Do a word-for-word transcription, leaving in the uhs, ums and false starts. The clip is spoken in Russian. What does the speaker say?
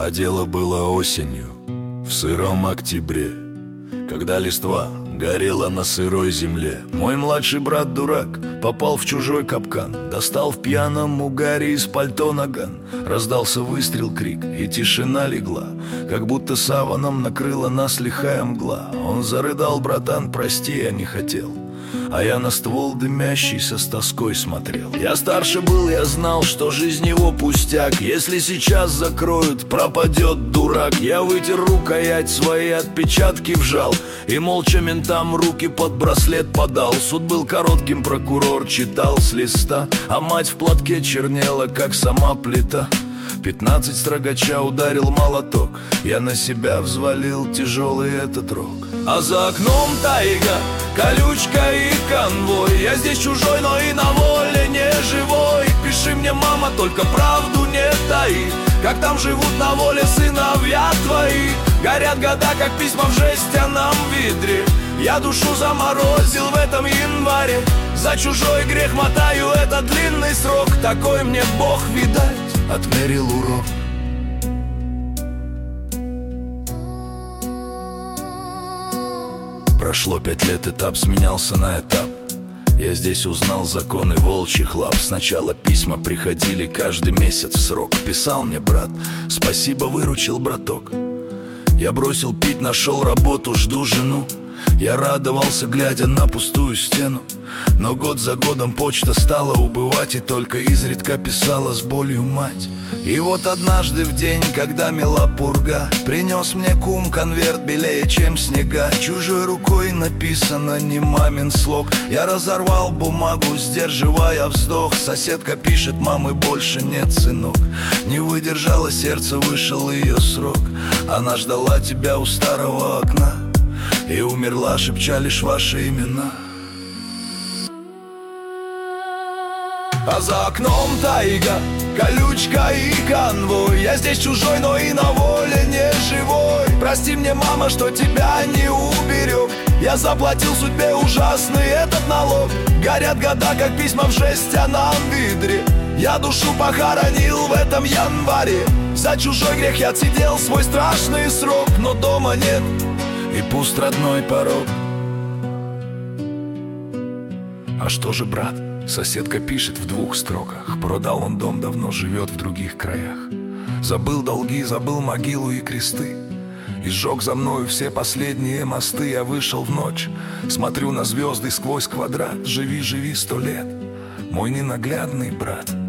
А дело было осенью, в сыром октябре, когда листва горела на сырой земле. Мой младший брат-дурак попал в чужой капкан, достал в пьяном угаре из пальто наган. Раздался выстрел, крик, и тишина легла, как будто саваном накрыла нас лихая мгла. Он зарыдал: братан, прости, я не хотел. А я на ствол дымящийся с тоской смотрел. Я старше был, я знал, что жизнь его пустяк. Если сейчас закроют, пропадет дурак. Я вытер рукоять, свои отпечатки вжал и молча ментам руки под браслет подал. Суд был коротким, прокурор читал с листа, а мать в платке чернела, как сама плита. Пятнадцать строгача ударил молоток, я на себя взвалил тяжелый этот рог. А за окном тайга, колючка и конвой. Я здесь чужой, но и на воле не живой. Пиши мне, мама, только правду не таи, как там живут на воле сыновья твои. Горят года, как письма в жестяном ведре. Я душу заморозил в этом январе. За чужой грех мотаю этот длинный срок. Такой мне Бог, видать, отмерил урок. Прошло пять лет, этап сменялся на этап. Я здесь узнал законы волчьих лап. Сначала письма приходили каждый месяц в срок. Писал мне брат: спасибо, выручил, браток. Я бросил пить, нашел работу, жду жену. Я радовался, глядя на пустую стену. Но год за годом почта стала убывать, и только изредка писала с болью мать. И вот однажды в день, когда мела пурга, принес мне кум конверт белее, чем снега. Чужой рукой написано, не мамин слог. Я разорвал бумагу, сдерживая вздох. Соседка пишет: мамы больше нет, сынок. Не выдержало сердце, вышел ее срок. Она ждала тебя у старого окна и умерла, шепча лишь ваши имена. А за окном тайга, колючка и конвой. Я здесь чужой, но и на воле не живой. Прости мне, мама, что тебя не уберег. Я заплатил судьбе ужасный этот налог. Горят года, как письма в жестяном ведре. Я душу похоронил в этом январе. За чужой грех я отсидел свой страшный срок. Но дома нет, и пуст родной порог. А что же брат? Соседка пишет в двух строках: продал он дом, давно живет в других краях. Забыл долги, забыл могилу и кресты, и сжег за мною все последние мосты. Я вышел в ночь, смотрю на звезды сквозь квадрат. Живи, живи сто лет, мой ненаглядный брат.